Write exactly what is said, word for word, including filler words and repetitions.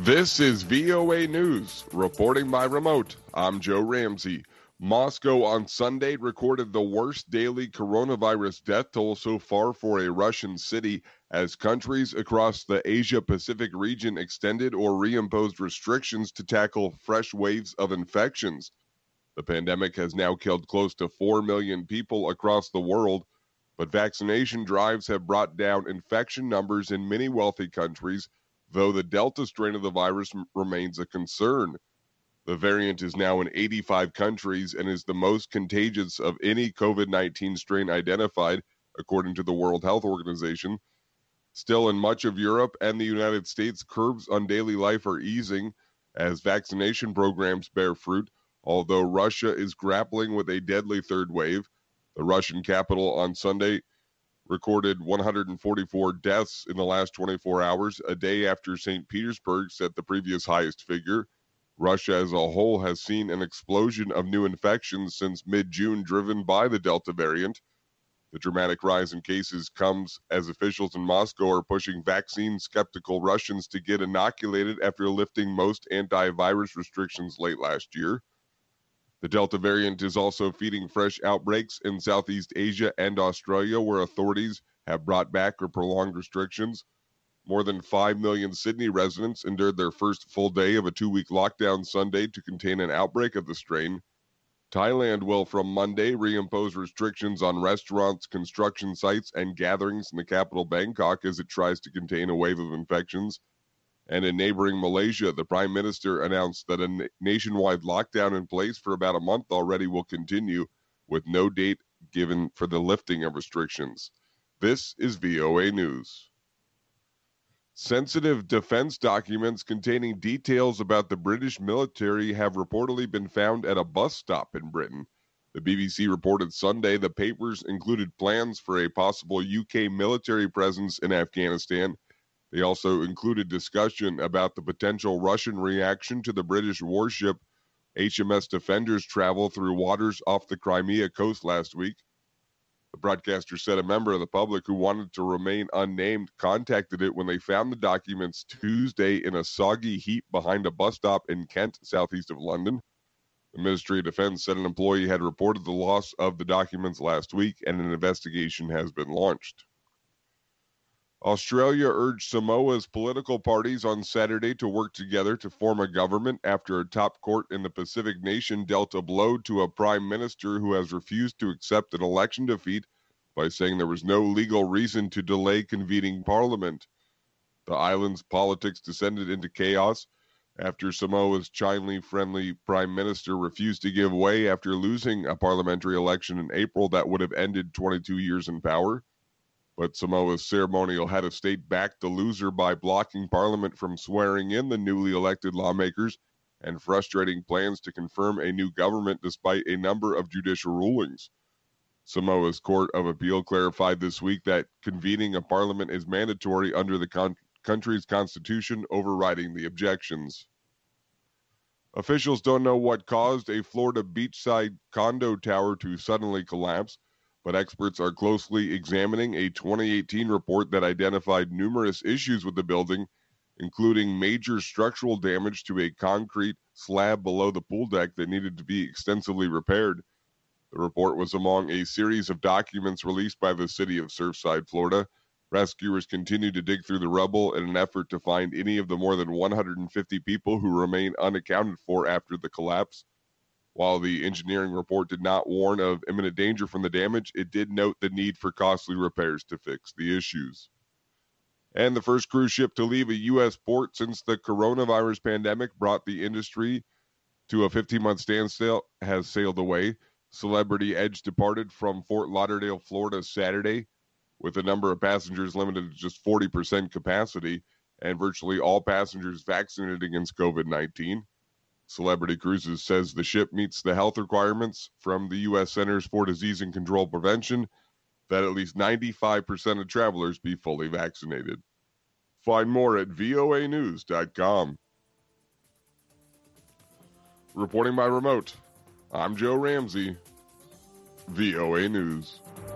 This is V O A News, reporting by remote. I'm Joe Ramsey. Moscow on Sunday recorded the worst daily coronavirus death toll so far for a Russian city as countries across the Asia-Pacific region extended or reimposed restrictions to tackle fresh waves of infections. The pandemic has now killed close to four million people across the world, but vaccination drives have brought down infection numbers in many wealthy countries, though the Delta strain of the virus m- remains a concern. The variant is now in eighty-five countries and is the most contagious of any covid nineteen strain identified, according to the World Health Organization. Still, in much of Europe and the United States, curbs on daily life are easing as vaccination programs bear fruit, although Russia is grappling with a deadly third wave. The Russian capital on Sunday recorded one hundred forty-four deaths in the last twenty-four hours, a day after Saint Petersburg set the previous highest figure. Russia as a whole has seen an explosion of new infections since mid-June, driven by the Delta variant. The dramatic rise in cases comes as officials in Moscow are pushing vaccine-skeptical Russians to get inoculated after lifting most antivirus restrictions late last year. The Delta variant is also feeding fresh outbreaks in Southeast Asia and Australia, where authorities have brought back or prolonged restrictions. More than five million Sydney residents endured their first full day of a two-week lockdown Sunday to contain an outbreak of the strain. Thailand will, from Monday, reimpose restrictions on restaurants, construction sites, and gatherings in the capital Bangkok as it tries to contain a wave of infections. And in neighboring Malaysia, the Prime Minister announced that a na- nationwide lockdown in place for about a month already will continue, with no date given for the lifting of restrictions. This is V O A News. Sensitive defense documents containing details about the British military have reportedly been found at a bus stop in Britain. The B B C reported Sunday the papers included plans for a possible U K military presence in Afghanistan. They also included discussion about the potential Russian reaction to the British warship H M S Defender's travel through waters off the Crimea coast last week. The broadcaster said a member of the public who wanted to remain unnamed contacted it when they found the documents Tuesday in a soggy heap behind a bus stop in Kent, southeast of London. The Ministry of Defense said an employee had reported the loss of the documents last week and an investigation has been launched. Australia urged Samoa's political parties on Saturday to work together to form a government after a top court in the Pacific nation dealt a blow to a prime minister who has refused to accept an election defeat by saying there was no legal reason to delay convening parliament. The island's politics descended into chaos after Samoa's Chinese-friendly prime minister refused to give way after losing a parliamentary election in April that would have ended twenty-two years in power. But Samoa's ceremonial head of state backed the loser by blocking Parliament from swearing in the newly elected lawmakers and frustrating plans to confirm a new government despite a number of judicial rulings. Samoa's Court of Appeal clarified this week that convening a parliament is mandatory under the con- country's constitution, overriding the objections. Officials don't know what caused a Florida beachside condo tower to suddenly collapse, but experts are closely examining a twenty eighteen report that identified numerous issues with the building, including major structural damage to a concrete slab below the pool deck that needed to be extensively repaired. The report was among a series of documents released by the city of Surfside, Florida. Rescuers continue to dig through the rubble in an effort to find any of the more than one hundred fifty people who remain unaccounted for after the collapse. While the engineering report did not warn of imminent danger from the damage, it did note the need for costly repairs to fix the issues. And the first cruise ship to leave a U S port since the coronavirus pandemic brought the industry to a fifteen-month standstill has sailed away. Celebrity Edge departed from Fort Lauderdale, Florida, Saturday, with the number of passengers limited to just forty percent capacity and virtually all passengers vaccinated against covid nineteen. Celebrity Cruises says the ship meets the health requirements from the U S Centers for Disease and Control Prevention that at least ninety-five percent of travelers be fully vaccinated. Find more at V O A news dot com. Reporting by remote, I'm Joe Ramsey, V O A News.